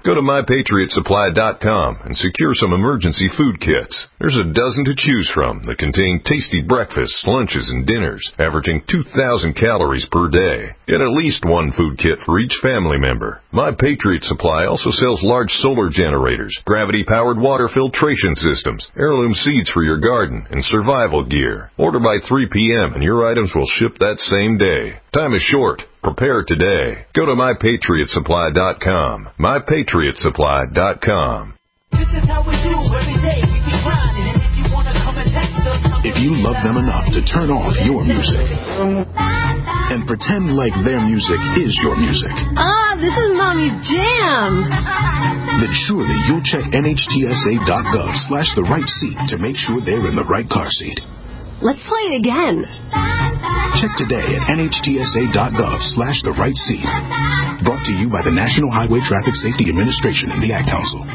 Go to my patriot supply dot com and secure some emergency food kits. There's a dozen to choose from that contain tasty breakfasts, lunches, and dinners, averaging two thousand calories per day. Get at least one food kit for each family member. My Patriot Supply also sells large solar generators, gravity-powered water filtration systems, heirloom seeds for your garden, and survival gear. Order by three p.m. and your items will ship that same day. Time is short. Prepare today. Go to my patriot supply dot com. my patriot supply dot com. This is how we do every day. We be grinding, and if you wanna come and text us, if you love them enough to turn off your music and pretend like their music is your music, ah, this is Mommy's jam, then surely you'll check N H T S A dot gov slash the right seat to make sure they're in the right car seat. Let's play it again. Check today at N H T S A dot gov slash the right seat. Brought to you by the National Highway Traffic Safety Administration and the Ad Council.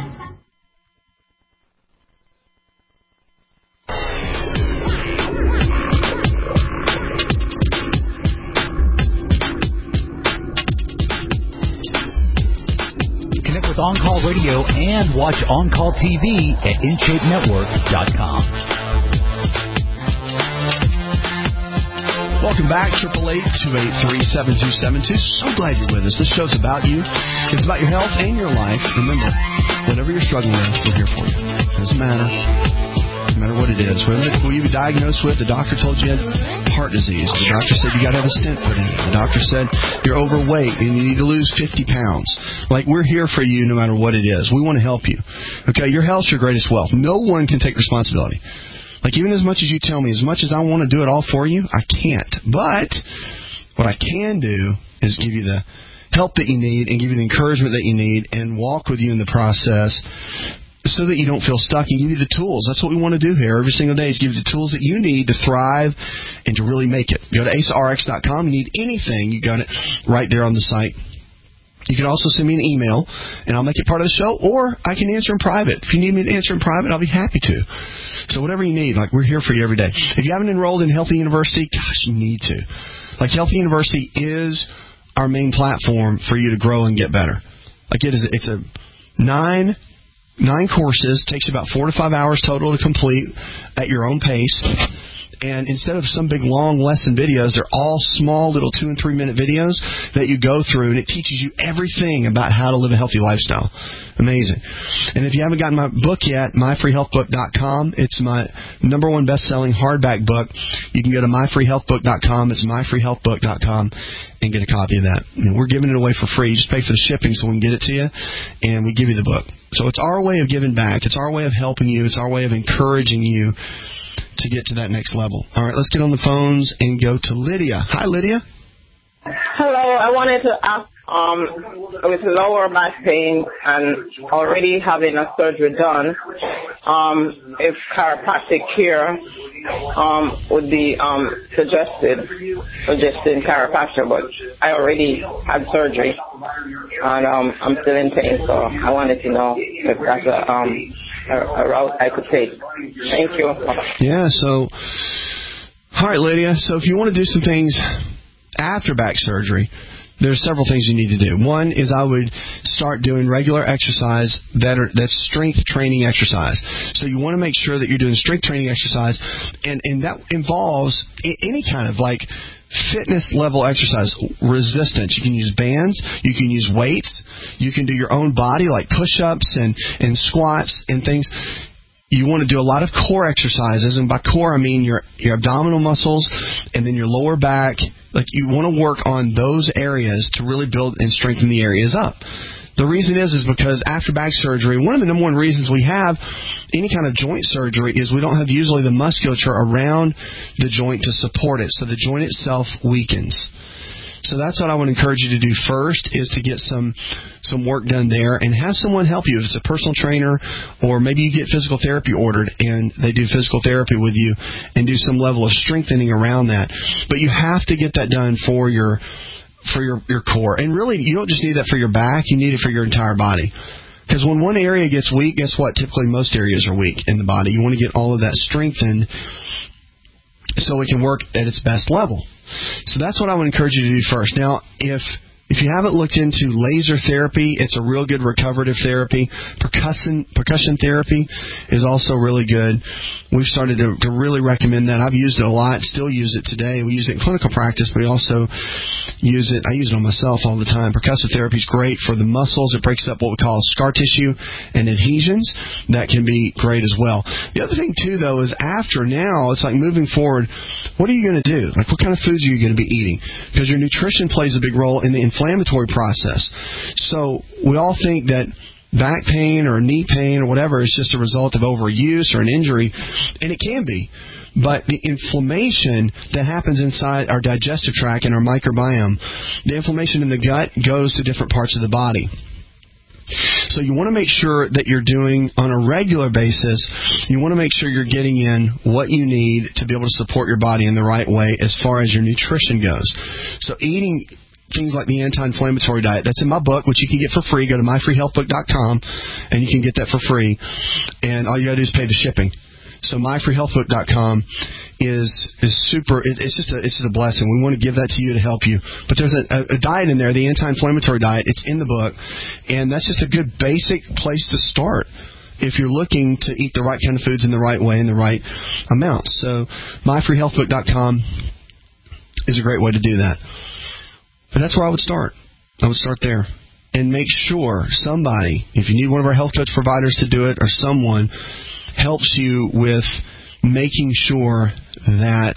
Connect with On-Call Radio and watch On-Call T V at in shape network dot com. Welcome back, triple eight, two eight three, seven two seven two. So glad you're with us. This show's about you. It's about your health and your life. Remember, whatever you're struggling with, we're here for you. Doesn't matter. No matter what it is. Whatever you were diagnosed with, the doctor told you you had heart disease. The doctor said you got to have a stent put in. The doctor said you're overweight and you need to lose fifty pounds. Like, we're here for you no matter what it is. We want to help you. Okay, your health's your greatest wealth. No one can take responsibility. Like, even as much as you tell me, as much as I want to do it all for you, I can't. But what I can do is give you the help that you need and give you the encouragement that you need and walk with you in the process so that you don't feel stuck and give you the tools. That's what we want to do here every single day, is give you the tools that you need to thrive and to really make it. Go to ace r x dot com. You need anything, you got it right there on the site. You can also send me an email, and I'll make it part of the show, or I can answer in private. If you need me to answer in private, I'll be happy to. So whatever you need, like, we're here for you every day. If you haven't enrolled in Healthy University, gosh, you need to. Like, Healthy University is our main platform for you to grow and get better. Like, it is, it's a nine nine courses, takes you about four to five hours total to complete at your own pace. And instead of some big long lesson videos, they're all small little two and three minute videos that you go through, and it teaches you everything about how to live a healthy lifestyle. Amazing. And if you haven't gotten my book yet, my free health book dot com. It's my number one best-selling hardback book. You can go to my free health book dot com. It's my free health book dot com and get a copy of that. And we're giving it away for free. You just pay for the shipping so we can get it to you, and we give you the book. So it's our way of giving back. It's our way of helping you. It's our way of encouraging you to get to that next level. All right, let's get on the phones and go to Lydia. Hi, Lydia. Hello. I wanted to ask, um, with lower back pain and already having a surgery done, um, if chiropractic care um, would be um, suggested, suggesting chiropractic, but I already had surgery, and um, I'm still in pain, so I wanted to know if that's a... Um, A, a route I could take. Thank you. Yeah, so, all right, Lydia. So if you want to do some things after back surgery, there's several things you need to do. One is I would start doing regular exercise that are, that's strength training exercise. So you want to make sure that you're doing strength training exercise, and, and that involves any kind of, like, fitness level exercise, resistance. You can use bands, you can use weights, you can do your own body, like push-ups and, and squats and things. You want to do a lot of core exercises, and by core I mean your, your abdominal muscles and then your lower back. Like, you want to work on those areas to really build and strengthen the areas up. The reason is is because after back surgery, one of the number one reasons we have any kind of joint surgery is we don't have usually the musculature around the joint to support it, so the joint itself weakens. So that's what I would encourage you to do first, is to get some some work done there and have someone help you. If it's a personal trainer, or maybe you get physical therapy ordered and they do physical therapy with you and do some level of strengthening around that. But you have to get that done for your for your, your core. And really, you don't just need that for your back, you need it for your entire body. Because when one area gets weak, guess what? Typically most areas are weak in the body. You want to get all of that strengthened so it can work at its best level. So that's what I would encourage you to do first. Now, if if if you haven't looked into laser therapy, it's a real good recoverative therapy. Percussion percussion therapy is also really good. We've started to, to really recommend that. I've used it a lot, still use it today. We use it in clinical practice, but we also use it, I use it on myself all the time. Percussive therapy is great for the muscles. It breaks up what we call scar tissue and adhesions. That can be great as well. The other thing, too, though, is after now, it's like moving forward, what are you going to do? Like, what kind of foods are you going to be eating? Because your nutrition plays a big role in the inflammatory process. So we all think that back pain or knee pain or whatever is just a result of overuse or an injury, and it can be. But the inflammation that happens inside our digestive tract and our microbiome, the inflammation in the gut goes to different parts of the body. So you want to make sure that you're doing on a regular basis, you want to make sure you're getting in what you need to be able to support your body in the right way as far as your nutrition goes. So eating things like the anti-inflammatory diet, that's in my book, which you can get for free. Go to my free health book dot com, and you can get that for free. And all you got to do is pay the shipping. So my free health book dot com is is super. It, it's just a it's just a blessing. We want to give that to you to help you. But there's a, a diet in there, the anti-inflammatory diet. It's in the book, and that's just a good basic place to start if you're looking to eat the right kind of foods in the right way in the right amount. So my free health book dot com is a great way to do that. But that's where I would start. I would start there. And make sure somebody, if you need one of our health coach providers to do it, or someone helps you with making sure that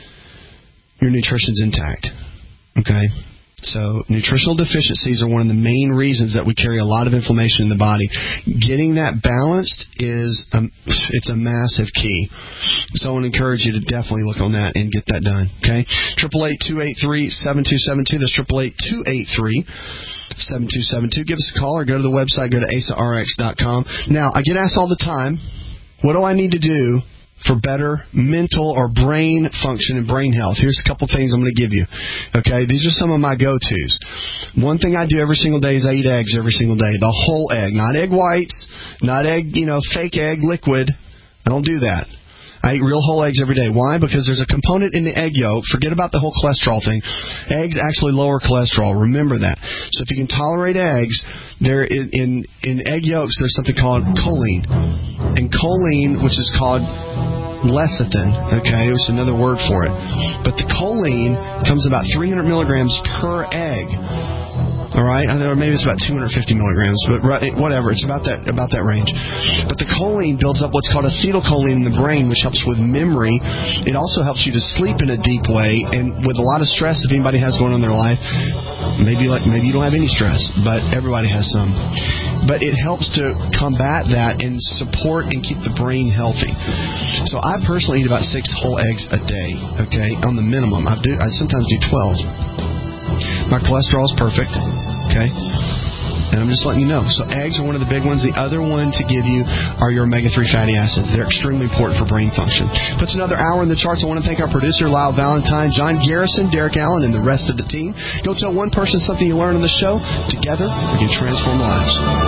your nutrition's intact. Okay? So nutritional deficiencies are one of the main reasons that we carry a lot of inflammation in the body. Getting that balanced is a, it's a massive key. So I want to encourage you to definitely look on that and get that done. Okay? eight eight eight, two eight three, seven two seven two. That's eight eight eight, two eight three, seven two seven two. Give us a call or go to the website. Go to A S A R X dot com. Now, I get asked all the time, what do I need to do for better mental or brain function and brain health? Here's a couple things I'm going to give you. Okay, these are some of my go-tos. One thing I do every single day is I eat eggs every single day. The whole egg, not egg whites, not egg, you know, fake egg liquid. I don't do that. I eat real whole eggs every day. Why? Because there's a component in the egg yolk. Forget about the whole cholesterol thing. Eggs actually lower cholesterol. Remember that. So if you can tolerate eggs, there in in, in egg yolks there's something called choline, and choline, which is called lecithin, okay, it's another word for it. But the choline comes about three hundred milligrams per egg. All right, or maybe it's about two hundred fifty milligrams, but whatever, it's about that about that range. But the choline builds up what's called acetylcholine in the brain, which helps with memory. It also helps you to sleep in a deep way, and with a lot of stress, if anybody has going on in their life, maybe like maybe you don't have any stress, but everybody has some. But it helps to combat that and support and keep the brain healthy. So I personally eat about six whole eggs a day, okay, on the minimum. I do. I sometimes do twelve. My cholesterol is perfect, okay? And I'm just letting you know. So eggs are one of the big ones. The other one to give you are your omega three fatty acids. They're extremely important for brain function. Puts another hour in the charts. I want to thank our producer, Lyle Valentine, John Garrison, Derek Allen, and the rest of the team. Go tell one person something you learned on the show. Together, we can transform lives.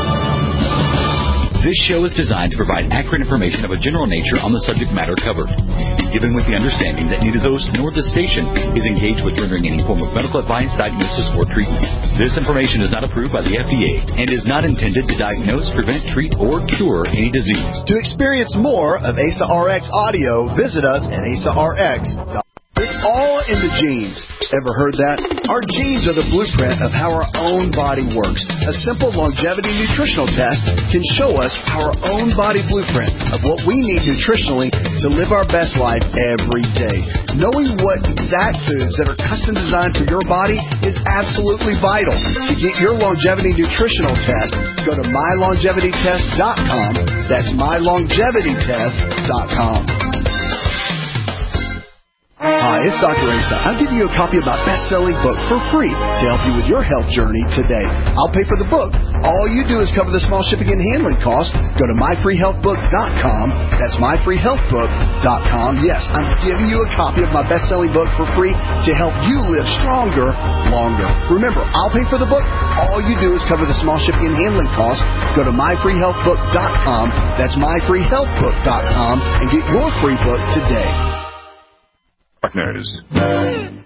This show is designed to provide accurate information of a general nature on the subject matter covered, given with the understanding that neither the host nor the station is engaged with rendering any form of medical advice, diagnosis, or treatment. This information is not approved by the F D A and is not intended to diagnose, prevent, treat, or cure any disease. To experience more of A S A R X audio, visit us at A S A R X dot com. It's all in the genes. Ever heard that? Our genes are the blueprint of how our own body works. A simple longevity nutritional test can show us our own body blueprint of what we need nutritionally to live our best life every day. Knowing what exact foods that are custom designed for your body is absolutely vital. To get your longevity nutritional test, go to my longevity test dot com. That's my longevity test dot com. Hi, it's Doctor Asa. I'm giving you a copy of my best-selling book for free to help you with your health journey today. I'll pay for the book. All you do is cover the small shipping and handling costs. Go to my free health book dot com. That's my free health book dot com. Yes, I'm giving you a copy of my best-selling book for free to help you live stronger, longer. Remember, I'll pay for the book. All you do is cover the small shipping and handling costs. Go to my free health book dot com. That's my free health book dot com and get your free book today. Partners.